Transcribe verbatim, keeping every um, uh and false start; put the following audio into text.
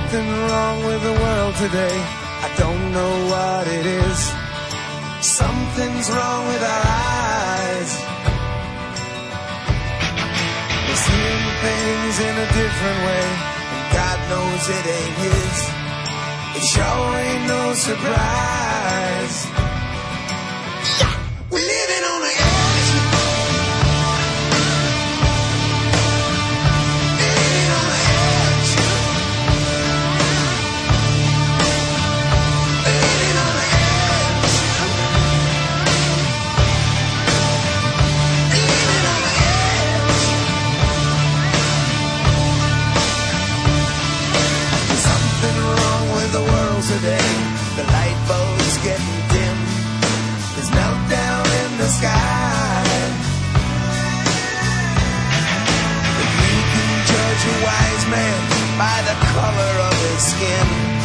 something wrong with the world today. I don't know what it is. Something's wrong with our eyes. We're seeing things in a different way, and God knows it ain't his. It sure ain't no surprise. Yeah, we're living on the edge. Living on the edge. Living on the edge. Living on the edge. There's something wrong with the world today. The light bulb's getting dim. There's meltdown in the sky. If you can judge a wise man by the color of his skin,